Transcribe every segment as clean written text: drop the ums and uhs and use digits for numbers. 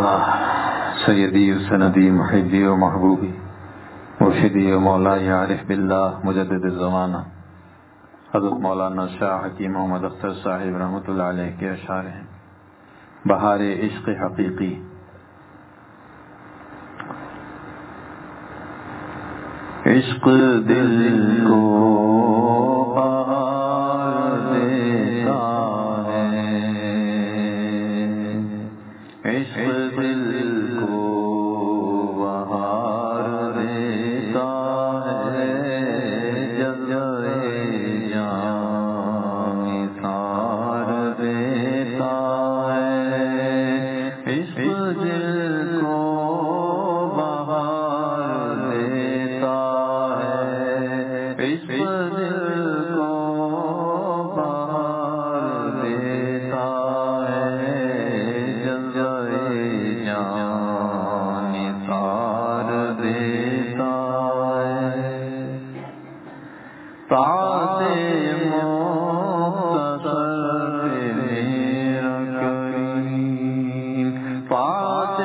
سیدی و سندی محبی و محبوبی مرشدی و مولائی عارف باللہ مجدد الزمانہ حضرت مولانا شاہ حکیم محمد اختر صاحب رحمۃ اللہ علیہ کے اشعار ہیں بہار عشق حقیقی۔ عشق دل کو بہار دیتا ہے، عشق دل کو بہار دیتا ہے، جذبۂ جان نثار دیتا ہے، عشق دل کو بہار دیتا ہے، عشق دل کو بہار دیتا ہے، جذبۂ جان نثار دیتا ہے، طاعت مختصر میرا کریم، طاعت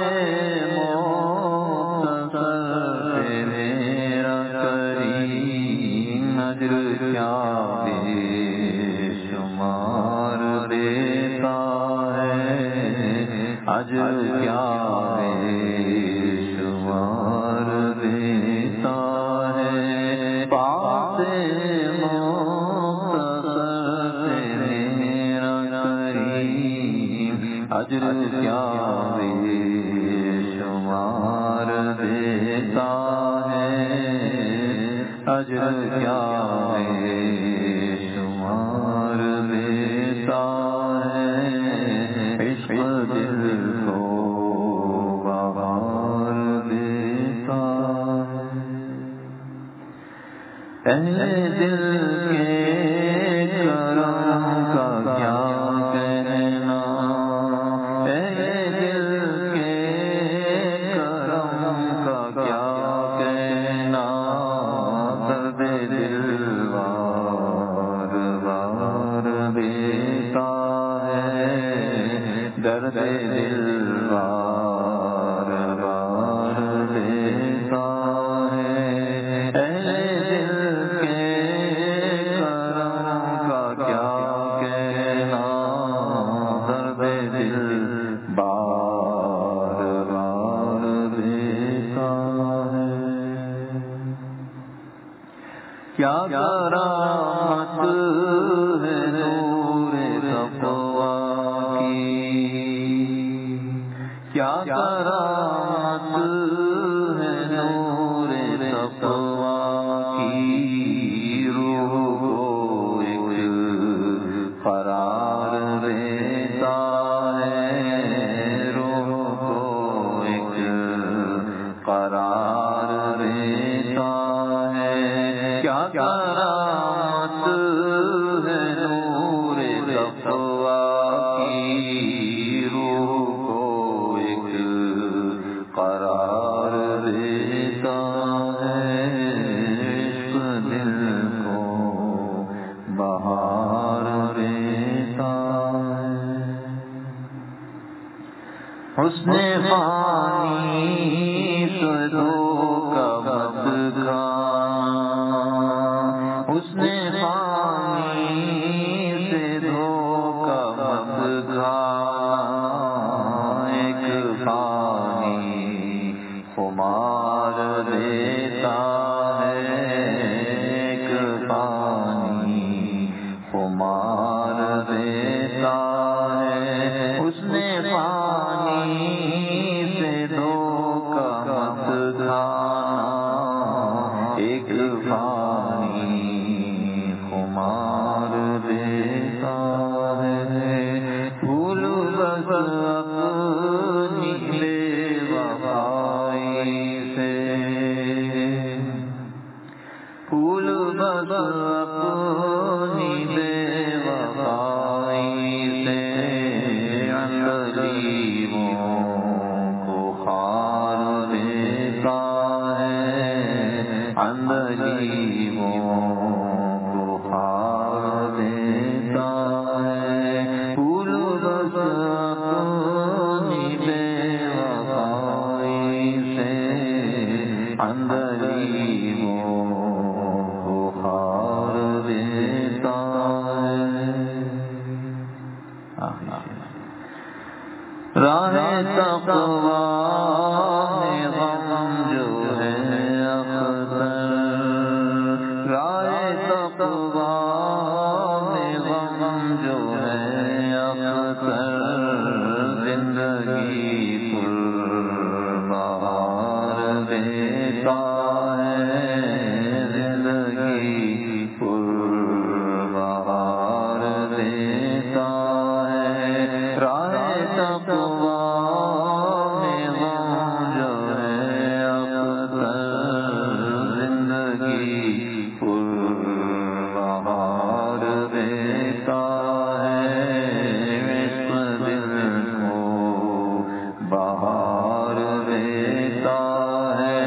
مختصر میرا کریم، اجر کیا بے شمار دیتا ہے، اجر کیا بے شمار دیتا ہے، طاعت اجر کیا بے شمار دیتا ہے، اجر کیا بے شمار دیتا ہے، عشق دل کو بہار دیتا ہے، اہل دل کے کرم کا کیا کہنا، درد دل بار بار دیتا ہے، اہل دل کے کرم کا کیا کہنا، درد دل بار بار دیتا ہے، کیا کرامت ہے نور تقویٰ کی، کیا کرامت ہے نور تقویٰ کی، روح کو ایک قرار دیتا ہے، روح کو ایک قرار دیتا ہے، کیا کرامت ہے نور تقویٰ کی، روح کو ایک قرار دیتا ہے، عشق دل کو بہار دیتا ہے، حسن فانی تو دھوکہ مت کھانا، حسن فانی سے دھوکہ مت کھانا، ایک فانی خمار دیتا ہے، ایک فانی خمار دیتا ہے، حسن فانی سے دھوکہ مت کھانا، اندری بخار دیتا راہ تقویٰ میں غم جو ہے اختر، راہ تقویٰ میں غم جو ہے اختر، زندگی پر بہار دیتا ہے، زندگی پر بہار دیتا ہے، راہ تقویٰ میں غم جو ہے اختر، زندگی پر بہار دیتا ہے، عشق دل کو بہار دیتا ہے،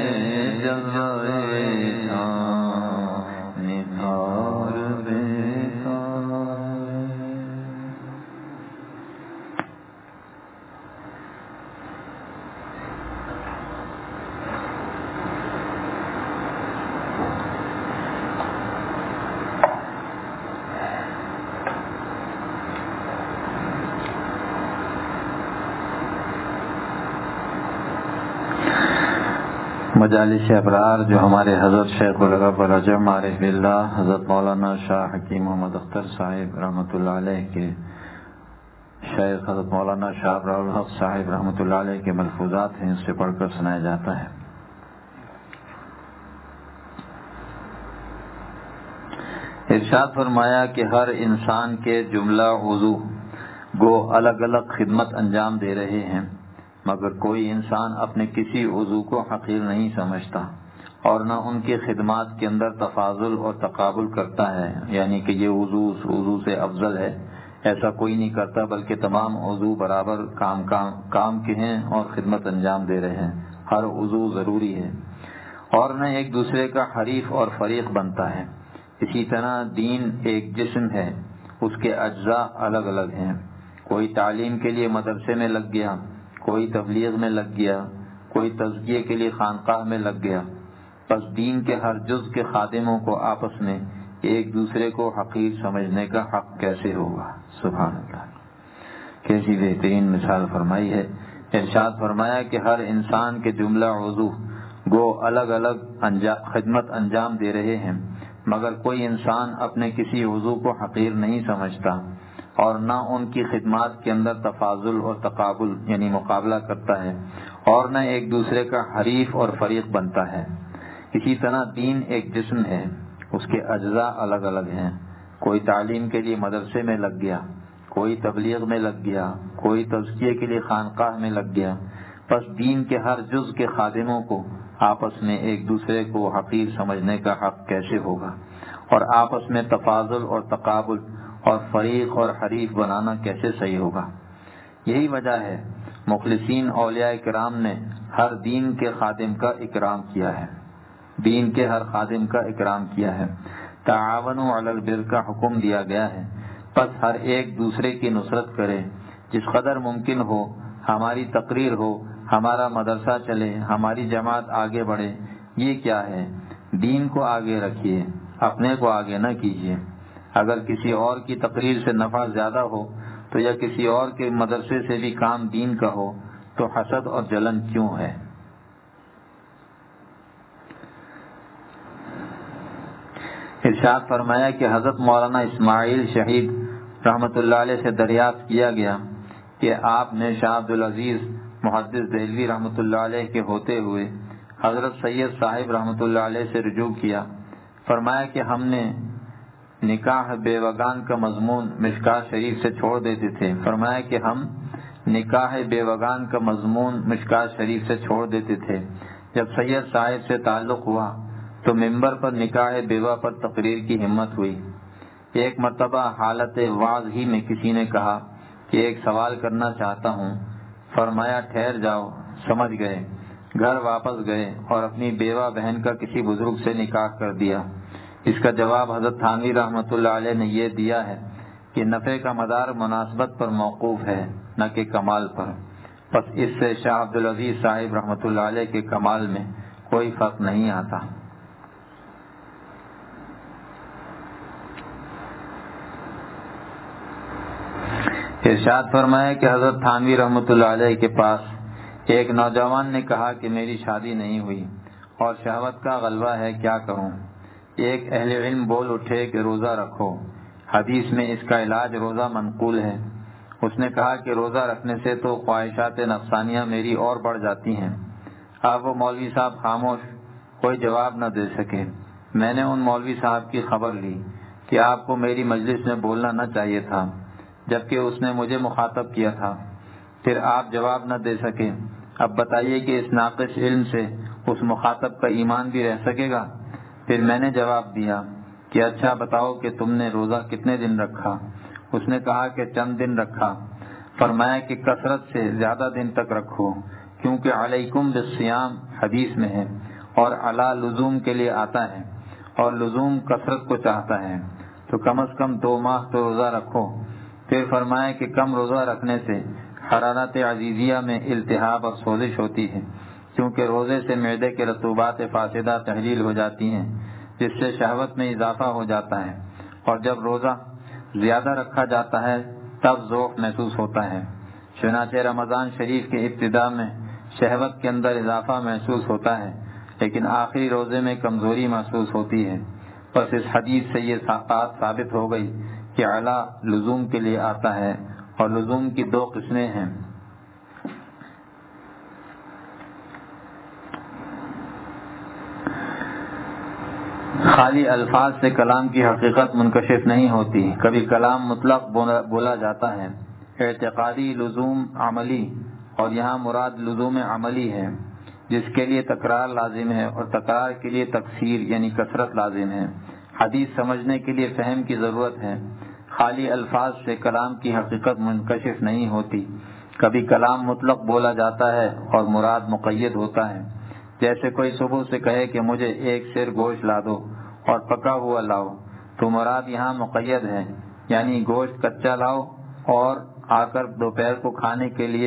جذبۂ جان نثار دیتا ہے۔ مجالس ابرار جو ہمارے حضرت شیخ الرب العجم عارف باللہ حضرت مولانا شاہ حکیم محمد اختر صاحب رحمۃ اللہ علیہ کے شیخ حضرت مولانا شاہ ابرار الحق صاحب رحمۃ اللہ علیہ کے ملفوظات ہیں، اس سے پڑھ کر سنایا جاتا ہے۔ ارشاد فرمایا کہ ہر انسان کے جملہ عضو گو الگ الگ خدمت انجام دے رہے ہیں، مگر کوئی انسان اپنے کسی عضو کو حقیر نہیں سمجھتا اور نہ ان کی خدمات کے اندر تفاضل اور تقابل کرتا ہے، یعنی کہ یہ عضو اس عضو سے افضل ہے، ایسا کوئی نہیں کرتا، بلکہ تمام عضو برابر کام کے ہیں اور خدمت انجام دے رہے ہیں، ہر عضو ضروری ہے، اور نہ ایک دوسرے کا حریف اور فریق بنتا ہے۔ اسی طرح دین ایک جسم ہے، اس کے اجزاء الگ الگ ہیں، کوئی تعلیم کے لیے مدرسے میں لگ گیا، کوئی تبلیغ میں لگ گیا، کوئی تزکیے کے لیے خانقاہ میں لگ گیا، پس دین کے ہر جز کے خادموں کو آپس میں ایک دوسرے کو حقیر سمجھنے کا حق کیسے ہوگا؟ سبحان اللہ، کیسی بہترین مثال فرمائی ہے۔ ارشاد فرمایا کہ ہر انسان کے جملہ عضو گو الگ الگ خدمت انجام دے رہے ہیں، مگر کوئی انسان اپنے کسی عضو کو حقیر نہیں سمجھتا اور نہ ان کی خدمات کے اندر تفاضل اور تقابل یعنی مقابلہ کرتا ہے، اور نہ ایک دوسرے کا حریف اور فریق بنتا ہے۔ اسی طرح دین ایک جسم ہے، اس کے اجزاء الگ الگ ہیں، کوئی تعلیم کے لیے مدرسے میں لگ گیا، کوئی تبلیغ میں لگ گیا، کوئی تزکیے کے لیے خانقاہ میں لگ گیا، پس دین کے ہر جز کے خادموں کو آپس میں ایک دوسرے کو حقیر سمجھنے کا حق کیسے ہوگا، اور آپس میں تفاضل اور تقابل اور فریق اور حریف بنانا کیسے صحیح ہوگا؟ یہی وجہ ہے مخلصین اولیاء کرام نے ہر دین کے خادم کا اکرام کیا ہے، دین کے ہر خادم کا اکرام کیا ہے، تعاونوا علی البر کا حکم دیا گیا ہے، پس ہر ایک دوسرے کی نصرت کرے، جس قدر ممکن ہو، ہماری تقریر ہو، ہمارا مدرسہ چلے، ہماری جماعت آگے بڑھے، یہ کیا ہے؟ دین کو آگے رکھیے، اپنے کو آگے نہ کیجیے۔ اگر کسی اور کی تقریر سے نفع زیادہ ہو تو یا کسی اور کے مدرسے سے بھی کام دین کا ہو تو حسد اور جلن کیوں ہے؟ ارشاد فرمایا کہ حضرت مولانا اسماعیل شہید رحمۃ اللہ علیہ سے دریافت کیا گیا کہ آپ نے شاہ عبدالعزیز محدث دہلوی رحمۃ اللہ علیہ کے ہوتے ہوئے حضرت سید صاحب رحمۃ اللہ علیہ سے رجوع کیا، فرمایا کہ ہم نے نکاح بیوگان کا مضمون مشکات شریف سے چھوڑ دیتے تھے، فرمایا کہ ہم نکاح بیوگان کا مضمون مشکات شریف سے چھوڑ دیتے تھے، جب سید صاحب سے تعلق ہوا تو ممبر پر نکاح بیوہ پر تقریر کی ہمت ہوئی۔ ایک مرتبہ حالت وعظ ہی میں کسی نے کہا کہ ایک سوال کرنا چاہتا ہوں، فرمایا ٹھہر جاؤ، سمجھ گئے، گھر واپس گئے اور اپنی بیوہ بہن کا کسی بزرگ سے نکاح کر دیا۔ اس کا جواب حضرت تھانوی رحمۃ اللہ علیہ نے یہ دیا ہے کہ نفع کا مدار مناسبت پر موقوف ہے نہ کہ کمال پر، پس اس سے شاہ عبدالعزیز صاحب رحمۃ اللہ علیہ کے کمال میں کوئی فرق نہیں آتا۔ ارشاد فرمایا کہ حضرت تھانوی رحمۃ اللہ علیہ کے پاس ایک نوجوان نے کہا کہ میری شادی نہیں ہوئی اور شہوت کا غلبہ ہے، کیا کروں؟ ایک اہل علم بول اٹھے کہ روزہ رکھو، حدیث میں اس کا علاج روزہ منقول ہے۔ اس نے کہا کہ روزہ رکھنے سے تو خواہشات نفسانیہ میری اور بڑھ جاتی ہیں۔ اب وہ مولوی صاحب خاموش، کوئی جواب نہ دے سکے۔ میں نے ان مولوی صاحب کی خبر لی کہ آپ کو میری مجلس میں بولنا نہ چاہیے تھا، جبکہ اس نے مجھے مخاطب کیا تھا۔ پھر آپ جواب نہ دے سکے۔ اب بتائیے کہ اس ناقص علم سے اس مخاطب کا ایمان بھی رہ سکے گا؟ پھر میں نے جواب دیا کہ اچھا بتاؤ کہ تم نے روزہ کتنے دن رکھا؟ اس نے کہا کہ چند دن رکھا۔ فرمایا کہ کثرت سے زیادہ دن تک رکھو، کیونکہ علیکم بالصیام حدیث میں ہے اور علی لزوم کے لیے آتا ہے، اور لزوم کثرت کو چاہتا ہے، تو کم از کم 2 ماہ تو روزہ رکھو۔ پھر فرمایا کہ کم روزہ رکھنے سے حرارت عزیزیہ میں التہاب اور سوزش ہوتی ہے، کیونکہ روزے سے معدے کے رطوبات فاسدہ تحلیل ہو جاتی ہیں، جس سے شہوت میں اضافہ ہو جاتا ہے، اور جب روزہ زیادہ رکھا جاتا ہے تب ذوق محسوس ہوتا ہے۔ چنانچہ رمضان شریف کے ابتدا میں شہوت کے اندر اضافہ محسوس ہوتا ہے، لیکن آخری روزے میں کمزوری محسوس ہوتی ہے۔ بس اس حدیث سے یہ بات ثابت ہو گئی کہ اعلیٰ لزوم کے لیے آتا ہے، اور لزوم کی 2 قسمیں ہیں۔ خالی الفاظ سے کلام کی حقیقت منکشف نہیں ہوتی، کبھی کلام مطلق بولا جاتا ہے، اعتقادی لزوم عملی، اور یہاں مراد لزوم عملی ہے جس کے لیے تکرار لازم ہے، اور تکرار کے لیے تکثیر یعنی کثرت لازم ہے۔ حدیث سمجھنے کے لیے فہم کی ضرورت ہے۔ خالی الفاظ سے کلام کی حقیقت منکشف نہیں ہوتی، کبھی کلام مطلق بولا جاتا ہے اور مراد مقید ہوتا ہے۔ جیسے کوئی صبح سے کہے کہ مجھے 1 سیر گوشت لا دو اور پکا ہوا لاؤ، تو مراد یہاں مقید ہے، یعنی گوشت کچا لاؤ، اور اگر دوپہر کو کھانے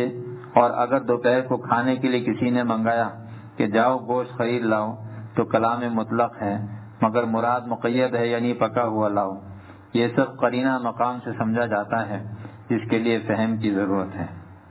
کے لیے کسی نے منگایا کہ جاؤ گوشت خرید لاؤ، تو کلام مطلق ہے، مگر مراد مقید ہے، یعنی پکا ہوا لاؤ۔ یہ سب قرینہ مقام سے سمجھا جاتا ہے، جس کے لیے فہم کی ضرورت ہے۔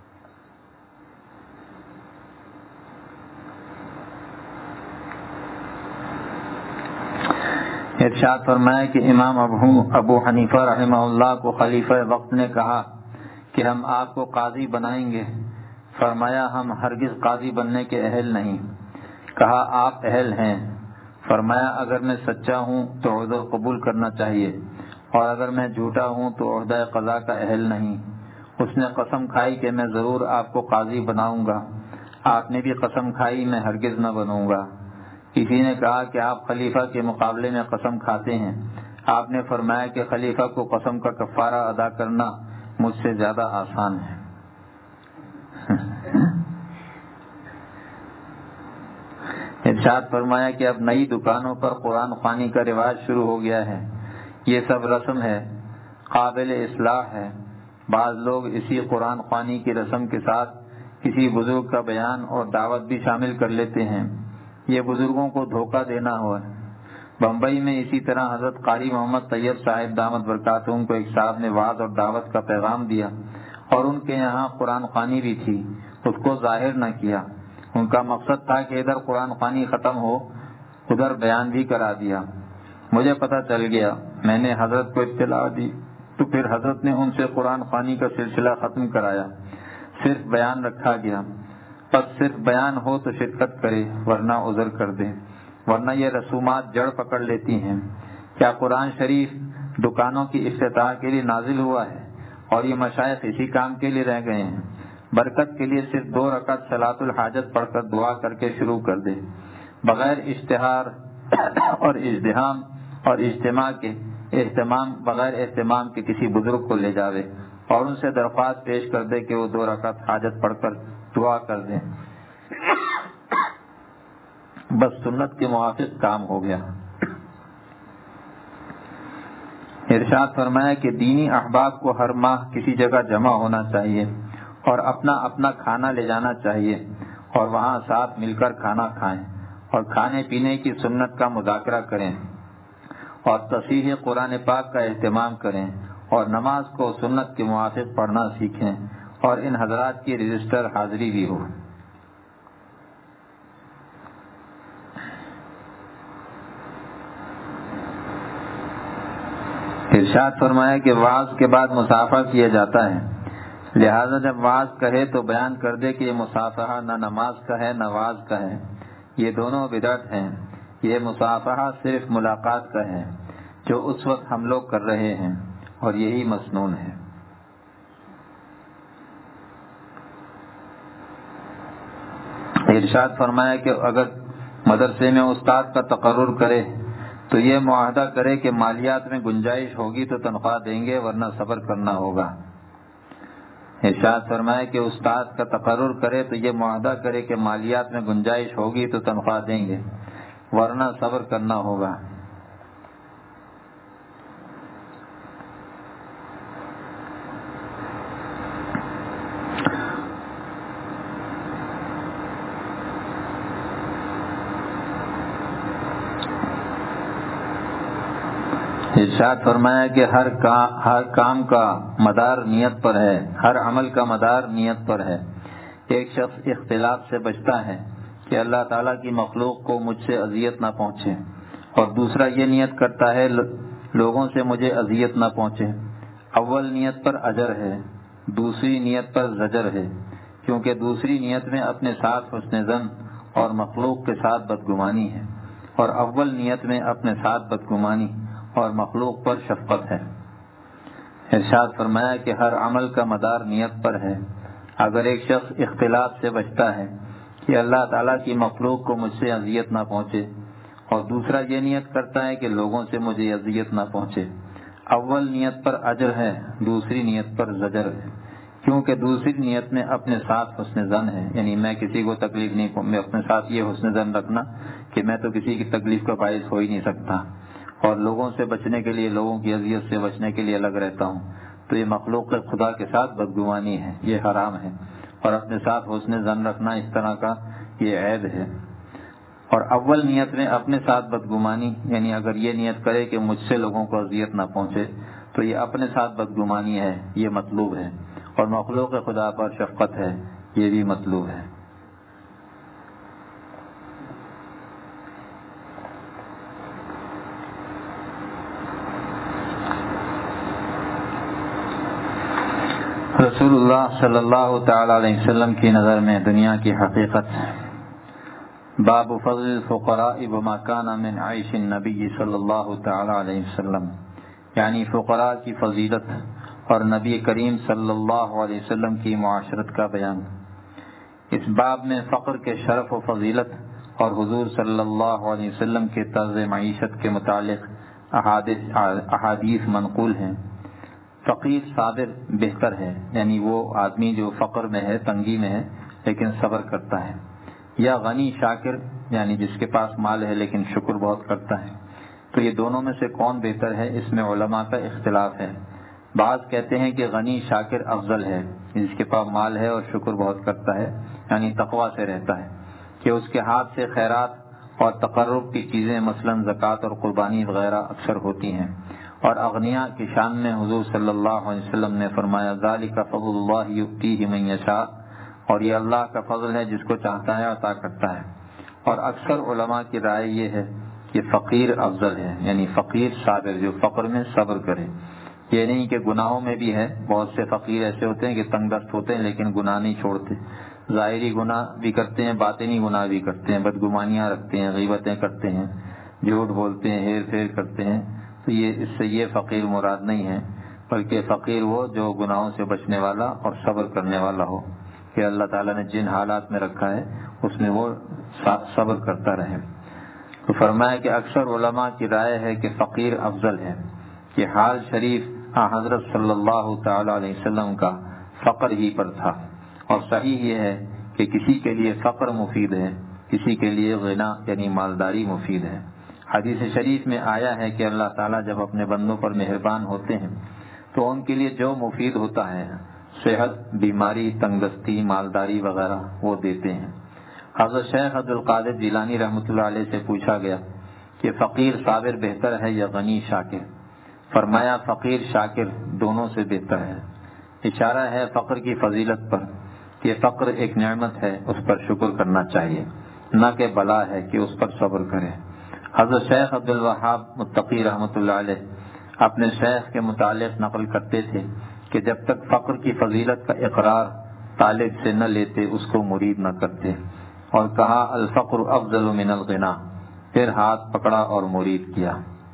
ارشاد فرمایا کہ امام ابو حنیفہ رحمہ اللہ کو خلیفہ وقت نے کہا کہ ہم آپ کو قاضی بنائیں گے۔ فرمایا ہم ہرگز قاضی بننے کے اہل نہیں۔ کہا آپ اہل ہیں۔ فرمایا اگر میں سچا ہوں تو عذر قبول کرنا چاہیے، اور اگر میں جھوٹا ہوں تو عہدہ قضا کا اہل نہیں۔ اس نے قسم کھائی کہ میں ضرور آپ کو قاضی بناؤں گا۔ آپ نے بھی قسم کھائی میں ہرگز نہ بنوں گا۔ کسی نے کہا کہ آپ خلیفہ کے مقابلے میں قسم کھاتے ہیں۔ آپ نے فرمایا کہ خلیفہ کو قسم کا کفارہ ادا کرنا مجھ سے زیادہ آسان ہے۔ ارشاد فرمایا کہ اب نئی دکانوں پر قرآن خوانی کا رواج شروع ہو گیا ہے۔ یہ سب رسم ہے، قابل اصلاح ہے۔ بعض لوگ اسی قرآن خوانی کی رسم کے ساتھ کسی بزرگ کا بیان اور دعوت بھی شامل کر لیتے ہیں۔ یہ بزرگوں کو دھوکہ دینا ہوا ہے۔ بمبئی میں اسی طرح حضرت قاری محمد طیب صاحب دامت برکاتہم کو ایک صاحب نے وعظ اور دعوت کا پیغام دیا، اور ان کے یہاں قرآن خوانی بھی تھی، اس کو ظاہر نہ کیا۔ ان کا مقصد تھا کہ ادھر قرآن خوانی ختم ہو، ادھر بیان بھی کرا دیا۔ مجھے پتہ چل گیا، میں نے حضرت کو اطلاع دی، تو پھر حضرت نے ان سے قرآن خوانی کا سلسلہ ختم کرایا، صرف بیان رکھا گیا۔ بس صرف بیان ہو تو شرکت کرے، ورنہ عذر کر دے، ورنہ یہ رسومات جڑ پکڑ لیتی ہیں۔ کیا قرآن شریف دکانوں کی افتتاح کے لیے نازل ہوا ہے، اور یہ مشائخ اسی کام کے لیے رہ گئے ہیں؟ برکت کے لیے صرف 2 رکعت صلاۃ الحاجت پڑھ کر دعا کر کے شروع کر دے، بغیر اشتہار اور ازدحام اور بغیر اہتمام کے کسی بزرگ کو لے جاوے اور ان سے درخواست پیش کر دے کہ وہ 2 رکعت حاجت پڑھ کر دعا کر دیں، بس سنت کے موافق کام ہو گیا۔ ارشاد فرمایا کہ دینی احباب کو ہر ماہ کسی جگہ جمع ہونا چاہیے اور اپنا اپنا کھانا لے جانا چاہیے، اور وہاں ساتھ مل کر کھانا کھائیں اور کھانے پینے کی سنت کا مذاکرہ کریں اور تصحیح قرآن پاک کا اہتمام کریں اور نماز کو سنت کے موافق پڑھنا سیکھیں اور ان حضرات کی رجسٹر حاضری بھی ہو۔ ارشاد فرمایا کہ وعظ کے بعد مصافحہ کیا جاتا ہے، لہذا جب وعظ کہے تو بیان کر دے کہ یہ مصافحہ نہ نماز کا ہے نہ وعظ کا ہے، یہ دونوں بدعت ہیں۔ یہ مصافحہ صرف ملاقات کا ہے جو اس وقت ہم لوگ کر رہے ہیں اور یہی مسنون ہے۔ ارشاد فرمایا کہ اگر مدرسے میں استاد کا تقرر کرے تو یہ معاہدہ کرے کہ مالیات میں گنجائش ہوگی تو تنخواہ دیں گے ورنہ صبر کرنا ہوگا۔ ارشاد فرمایا کہ استاد کا تقرر کرے تو یہ معاہدہ کرے کہ مالیات میں گنجائش ہوگی تو تنخواہ دیں گے ورنہ صبر کرنا ہوگا۔ ارشاد فرمایا کہ ہر کام کا مدار نیت پر ہے، ہر عمل کا مدار نیت پر ہے۔ ایک شخص اختلاف سے بچتا ہے کہ اللہ تعالیٰ کی مخلوق کو مجھ سے اذیت نہ پہنچے، اور دوسرا یہ نیت کرتا ہے لوگوں سے مجھے اذیت نہ پہنچے۔ اول نیت پر اجر ہے، دوسری نیت پر زجر ہے، کیونکہ دوسری نیت میں اپنے ساتھ حسن ظن اور مخلوق کے ساتھ بدگمانی ہے، اور اول نیت میں اپنے ساتھ بدگمانی اور مخلوق پر شفقت ہے۔ ارشاد فرمایا کہ ہر عمل کا مدار نیت پر ہے۔ اگر ایک شخص اختلاف سے بچتا ہے کہ اللہ تعالیٰ کی مخلوق کو مجھ سے اذیت نہ پہنچے، اور دوسرا یہ نیت کرتا ہے کہ لوگوں سے مجھے اذیت نہ پہنچے، اول نیت پر اجر ہے، دوسری نیت پر زجر ہے، کیونکہ دوسری نیت میں اپنے ساتھ حسن ظن ہے، یعنی میں کسی کو تکلیف نہیں، میں اپنے ساتھ یہ حسن ظن رکھنا کہ میں تو کسی کی تکلیف کا باعث ہو ہی نہیں سکتا، اور لوگوں سے بچنے کے لیے، لوگوں کی اذیت سے بچنے کے لیے الگ رہتا ہوں، تو یہ مخلوق خدا کے ساتھ بدگمانی ہے، یہ حرام ہے، اور اپنے ساتھ حسن ظن رکھنا اس طرح کا یہ عیب ہے۔ اور اول نیت میں اپنے ساتھ بدگمانی، یعنی اگر یہ نیت کرے کہ مجھ سے لوگوں کو اذیت نہ پہنچے تو یہ اپنے ساتھ بدگمانی ہے، یہ مطلوب ہے، اور مخلوق خدا پر شفقت ہے، یہ بھی مطلوب ہے۔ رسول اللہ صلی اللہ تعالی علیہ وسلم کی نظر میں دنیا کی حقیقت۔ باب فضل الفقراء وما كان من عیش النبی صلی اللہ تعالی علیہ وسلم، یعنی فقراء کی فضیلت اور نبی کریم صلی اللہ علیہ وسلم کی معاشرت کا بیان۔ اس باب میں فقر کے شرف و فضیلت اور حضور صلی اللہ علیہ وسلم کے طرز معیشت کے متعلق احادیث منقول ہیں۔ فقیر صابر بہتر ہے، یعنی وہ آدمی جو فقر میں ہے، تنگی میں ہے لیکن صبر کرتا ہے، یا غنی شاکر، یعنی جس کے پاس مال ہے لیکن شکر بہت کرتا ہے۔ تو یہ دونوں میں سے کون بہتر ہے، اس میں علماء کا اختلاف ہے۔ بعض کہتے ہیں کہ غنی شاکر افضل ہے، جس کے پاس مال ہے اور شکر بہت کرتا ہے، یعنی تقویٰ سے رہتا ہے، کہ اس کے ہاتھ سے خیرات اور تقرب کی چیزیں مثلاً زکوٰۃ اور قربانی وغیرہ اکثر ہوتی ہیں۔ اور اغنیاء کی شان میں حضور صلی اللہ علیہ وسلم نے فرمایا ذالک فضل اللہ یؤتیہ من یشاء، اور یہ اللہ کا فضل ہے جس کو چاہتا ہے عطا کرتا ہے۔ اور اکثر علماء کی رائے یہ ہے کہ فقیر افضل ہے، یعنی فقیر صابر، جو فقر میں صبر کرے۔ یہ نہیں کہ گناہوں میں بھی ہے، بہت سے فقیر ایسے ہوتے ہیں کہ تنگ دست ہوتے ہیں لیکن گناہ نہیں چھوڑتے، ظاہری گناہ بھی کرتے ہیں، باطنی گناہ بھی کرتے ہیں، بدگمانیاں رکھتے ہیں، غیبتیں کرتے ہیں، جھوٹ بولتے ہیں، ہیر پھیر کرتے ہیں، تو اس سے یہ فقیر مراد نہیں ہے، بلکہ فقیر وہ جو گناہوں سے بچنے والا اور صبر کرنے والا ہو، کہ اللہ تعالیٰ نے جن حالات میں رکھا ہے اس میں وہ صبر کرتا رہے۔ تو فرمایا کہ اکثر علماء کی رائے ہے کہ فقیر افضل ہے، کہ حال شریف حضرت صلی اللہ تعالی علیہ وسلم کا فقر ہی پر تھا، اور صحیح یہ ہے کہ کسی کے لیے فقر مفید ہے، کسی کے لیے غنا یعنی مالداری مفید ہے۔ حدیث شریف میں آیا ہے کہ اللہ تعالیٰ جب اپنے بندوں پر مہربان ہوتے ہیں تو ان کے لیے جو مفید ہوتا ہے، صحت، بیماری، تنگ دستی، مالداری وغیرہ، وہ دیتے ہیں، حضرت شیخ عبد القادر جیلانی رحمۃ اللہ علیہ سے پوچھا گیا کہ فقیر صابر بہتر ہے یا غنی شاکر؟ فرمایا فقیر شاکر دونوں سے بہتر ہے۔ اشارہ ہے فقر کی فضیلت پر کہ فقر ایک نعمت ہے، اس پر شکر کرنا چاہیے، نہ کہ بلا ہے کہ اس پر صبر کرے۔ حضرت شیخ عبد الوہاب متقی رحمۃ اللہ علیہ اپنے شیخ کے متعلق نقل کرتے تھے کہ جب تک فقر کی فضیلت کا اقرار طالب سے نہ لیتے اس کو مرید نہ کرتے، اور کہا الفقر افضل من الغنا، پھر ہاتھ پکڑا اور مرید کیا۔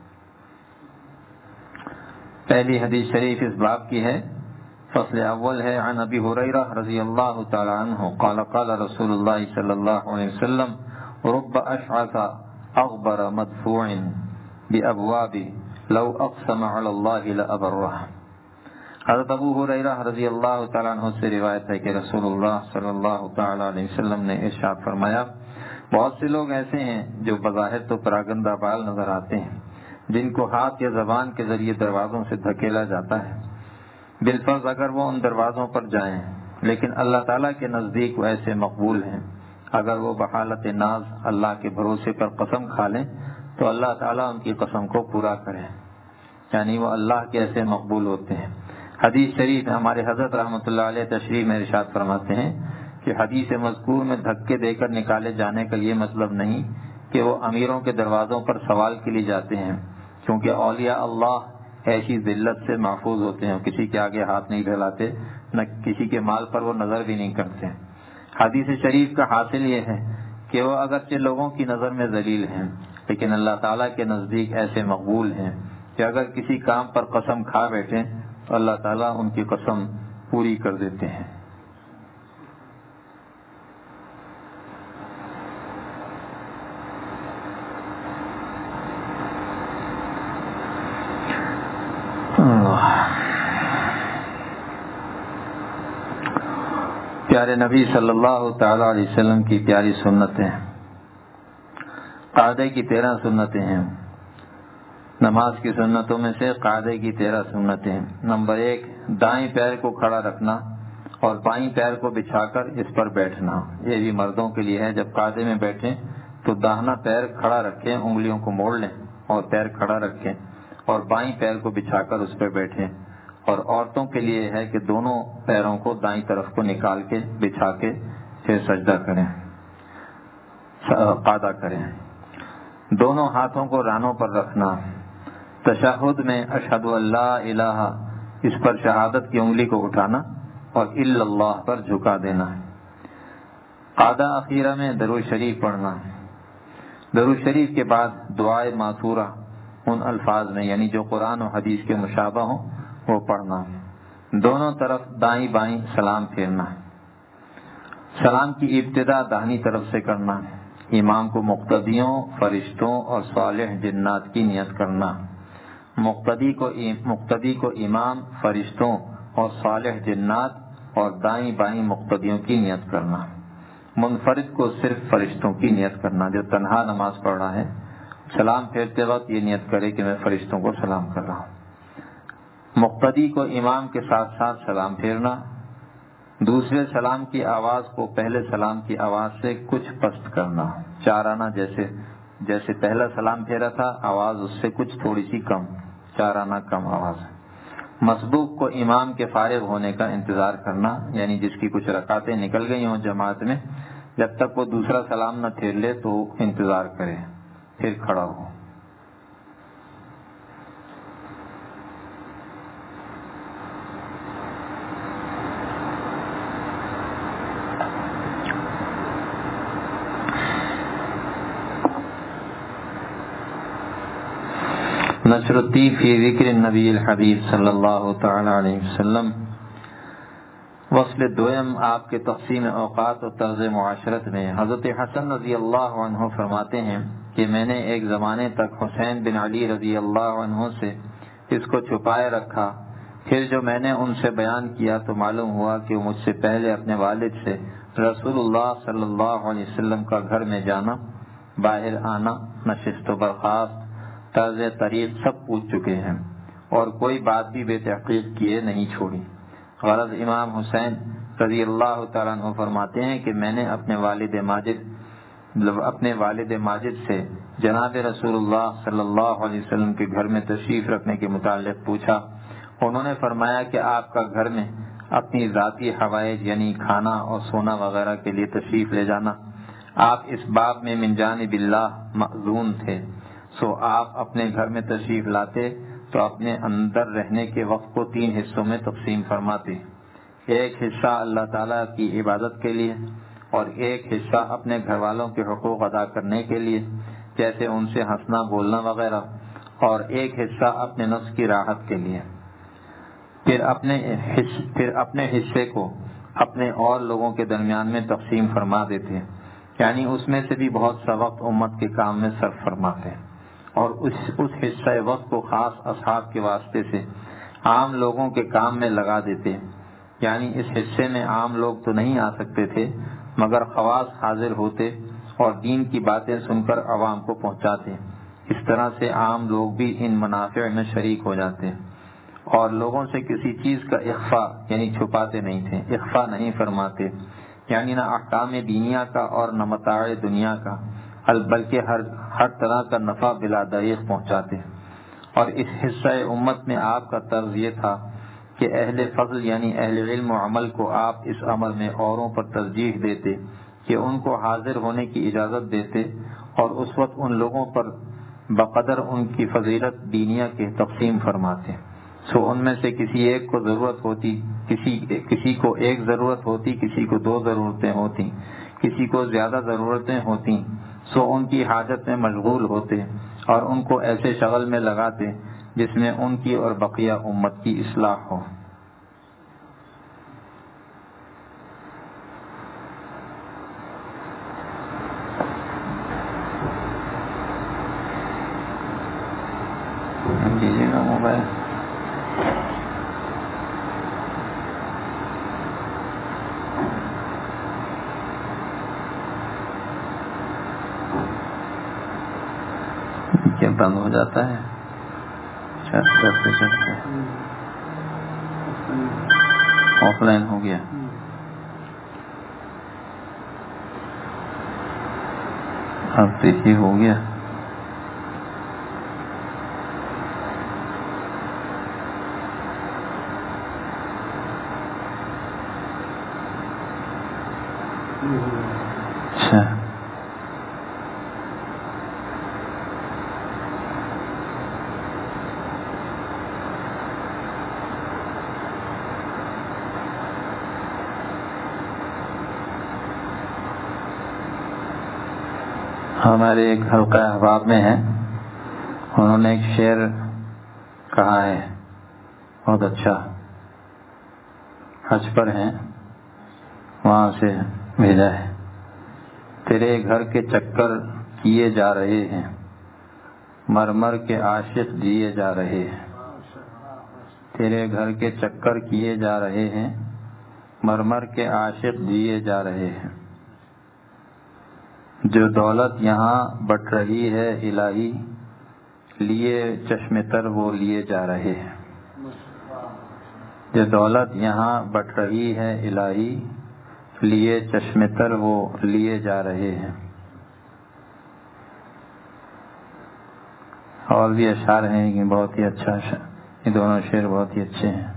پہلی حدیث شریف اس باب کی ہے، فصل اول ہے، عن ابی ہریرہ رضی اللہ تعالی عنہ قال قال رسول اللہ صلی اللہ علیہ وسلم رب اشعث اغبر مدفوع بابواب لو اقسم علی اللہ لابرہ۔ حضرت ابو ہریرہ رضی اللہ تعالیٰ عنہ سے روایت ہے کہ رسول اللہ صلی اللہ تعالیٰ علیہ وسلم نے ارشاد فرمایا، بہت سے لوگ ایسے ہیں جو بظاہر تو پراگندہ بال نظر آتے ہیں، جن کو ہاتھ یا زبان کے ذریعے دروازوں سے دھکیلا جاتا ہے، بالفرض اگر وہ ان دروازوں پر جائیں، لیکن اللہ تعالیٰ کے نزدیک وہ ایسے مقبول ہیں۔ اگر وہ بحالت ناز اللہ کے بھروسے پر قسم کھا لیں تو اللہ تعالیٰ ان کی قسم کو پورا کرے، یعنی وہ اللہ کے ایسے مقبول ہوتے ہیں۔ حدیث شریف ہمارے حضرت رحمۃ اللہ علیہ تشریح میں ارشاد فرماتے ہیں کہ حدیث مذکور میں دھکے دے کر نکالے جانے کا یہ مطلب نہیں کہ وہ امیروں کے دروازوں پر سوال کے لیے جاتے ہیں، کیونکہ اولیاء اللہ ایسی ذلت سے محفوظ ہوتے ہیں، کسی کے آگے ہاتھ نہیں پھیلاتے، نہ کسی کے مال پر وہ نظر بھی نہیں کرتے۔ حدیث شریف کا حاصل یہ ہے کہ وہ اگرچہ لوگوں کی نظر میں ذلیل ہیں، لیکن اللہ تعالیٰ کے نزدیک ایسے مقبول ہیں کہ اگر کسی کام پر قسم کھا بیٹھیں تو اللہ تعالیٰ ان کی قسم پوری کر دیتے ہیں۔ پیارے نبی صلی اللہ تعالی علیہ وسلم کی پیاری سنتیں، قاعدے کی 13 سنتیں ہیں۔ نماز کی سنتوں میں سے قاعدے کی 13 سنتیں۔ نمبر 1، دائیں پیر کو کھڑا رکھنا اور بائیں پیر کو بچھا کر اس پر بیٹھنا۔ یہ بھی مردوں کے لیے ہے، جب قاعدے میں بیٹھیں تو داہنا پیر کھڑا رکھیں، انگلیوں کو موڑ لیں اور پیر کھڑا رکھیں، اور بائیں پیر کو بچھا کر اس پر بیٹھیں۔ اور عورتوں کے لیے ہے کہ دونوں پیروں کو دائیں طرف کو نکال کے بچھا کے پھر سجدہ کریں، قاعدہ کریں۔ دونوں ہاتھوں کو رانوں پر رکھنا۔ تشہد میں اشہد ان لا الہ، اس پر شہادت کی انگلی کو اٹھانا اور الا اللہ پر جھکا دینا۔ قاعدہ اخیرہ میں درود شریف پڑھنا۔ درود شریف کے بعد دعائے ماثورہ ان الفاظ میں، یعنی جو قرآن و حدیث کے مشابہ ہوں، وہ پڑھنا۔ دونوں طرف دائیں بائیں سلام پھیرنا۔ سلام کی ابتدا داہنی طرف سے کرنا۔ امام کو مقتدیوں، فرشتوں اور صالح جنات کی نیت کرنا۔ مقتدی کو امام، فرشتوں اور صالح جنات اور دائیں بائیں مقتدیوں کی نیت کرنا۔ منفرد کو صرف فرشتوں کی نیت کرنا۔ جو تنہا نماز پڑھ رہا ہے سلام پھیرتے وقت یہ نیت کرے کہ میں فرشتوں کو سلام کر رہا ہوں۔ مقتدی کو امام کے ساتھ ساتھ سلام پھیرنا۔ دوسرے سلام کی آواز کو پہلے سلام کی آواز سے کچھ پست کرنا، چارانہ، جیسے پہلا سلام پھیرا تھا آواز اس سے کچھ تھوڑی سی کم، چارانہ کم آواز۔ مسبوق کو امام کے فارغ ہونے کا انتظار کرنا، یعنی جس کی کچھ رکعتیں نکل گئی ہوں جماعت میں، جب تک وہ دوسرا سلام نہ پھیر لے تو انتظار کرے، پھر کھڑا ہو۔ نشر الطیب فی ذکر النبی الحبیب صلی اللہ تعالی علیہ وسلم۔ فصل دوم، آپ کے تقسیم اوقات و طرز معاشرت میں حضرت حسن رضی اللہ عنہ فرماتے ہیں کہ میں نے ایک زمانے تک حسین بن علی رضی اللہ عنہ سے اس کو چھپائے رکھا، پھر جو میں نے ان سے بیان کیا تو معلوم ہوا کہ وہ مجھ سے پہلے اپنے والد سے رسول اللہ صلی اللہ علیہ وسلم کا گھر میں جانا، باہر آنا، نشست و برخاست، طرز طریق سب پوچھ چکے ہیں اور کوئی بات بھی بے تحقیق کیے نہیں چھوڑی۔ غرض امام حسین رضی اللہ تعالیٰ عنہ فرماتے ہیں کہ میں نے اپنے والد ماجد سے جناب رسول اللہ صلی اللہ علیہ وسلم کے گھر میں تشریف رکھنے کے متعلق پوچھا. انہوں نے فرمایا کہ آپ کا گھر میں اپنی ذاتی حوائج یعنی کھانا اور سونا وغیرہ کے لیے تشریف لے جانا. آپ اس باب میں من جانب اللہ مأذون تھے. سو آپ اپنے گھر میں تشریف لاتے تو اپنے اندر رہنے کے وقت کو 3 حصوں میں تقسیم فرماتے. ایک حصہ اللہ تعالیٰ کی عبادت کے لیے اور ایک حصہ اپنے گھر والوں کے حقوق ادا کرنے کے لیے جیسے ان سے ہنسنا بولنا وغیرہ، اور ایک حصہ اپنے نفس کی راحت کے لیے. پھر اپنے حصے کو اپنے اور لوگوں کے درمیان میں تقسیم فرما دیتے، یعنی اس میں سے بھی بہت سا وقت امت کے کام میں صرف فرماتے، اور اس حصہ وقت کو خاص اصحاب کے واسطے سے عام لوگوں کے کام میں لگا دیتے. یعنی اس حصے میں عام لوگ تو نہیں آ سکتے تھے مگر خواص حاضر ہوتے اور دین کی باتیں سن کر عوام کو پہنچاتے. اس طرح سے عام لوگ بھی ان منافع میں شریک ہو جاتے اور لوگوں سے کسی چیز کا اخفا یعنی چھپاتے نہیں تھے، اخفا نہیں فرماتے، یعنی نہ احکام دینیا کا اور نہ متاع دنیا کا، بلکہ ہر طرح کا نفع بلا دریغ پہنچاتے. اور اس حصہ امت میں آپ کا طرز یہ تھا کہ اہل فضل یعنی اہل علم و عمل کو آپ اس امر میں اوروں پر ترجیح دیتے کہ ان کو حاضر ہونے کی اجازت دیتے، اور اس وقت ان لوگوں پر بقدر ان کی فضیلت دینیا کے تقسیم فرماتے. سو ان میں سے کسی ایک کو ضرورت ہوتی، کسی کو ایک ضرورت ہوتی، کسی کو 2 ضرورتیں ہوتی، کسی کو زیادہ ضرورتیں ہوتی. سو ان کی حاجت میں مشغول ہوتے اور ان کو ایسے شغل میں لگاتے جس میں ان کی اور بقیہ امت کی اصلاح ہو. دیجیے گا موبائل. کیا بند ہو جاتا ہے؟ آف لائن ہو گیا. اب دیکھیے ہو گیا. اچھا ہمارے ایک حلقہ احباب میں ہیں، انہوں نے ایک شعر کہا ہے بہت اچھا، حج پر ہیں وہاں سے بھیجا ہے. تیرے گھر کے چکر کیے جا رہے ہیں، مرمر کے عاشق دیے جا رہے ہیں. تیرے گھر کے چکر کیے جا رہے ہیں، مرمر کے عاشق دیے جا رہے ہیں. جو دولت یہاں بٹ رہی ہے الہی، لیے چشم تر وہ لیے جا رہے ہیں. جو دولت یہاں بٹ رہی ہے الہی، لیے چشم تر وہ لیے جا رہے ہیں. اور بھی اشعار ہیں لیکن بہت ہی اچھا یہ دونوں شعر بہت ہی اچھے ہیں.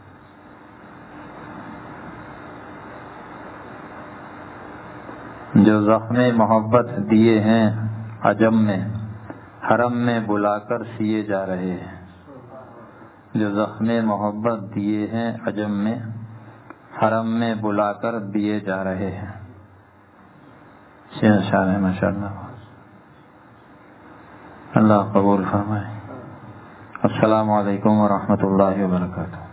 جو زخم محبت دیے ہیں عجم میں، حرم میں بلا کر سیے جا رہے ہیں. جو زخم محبت دیے ہیں عجم میں، حرم میں بلا کر دیے جا رہے ہیں. اشعار ہے ماشاء اللہ. اللہ قبول فرمائے. السلام علیکم ورحمۃ اللہ وبرکاتہ.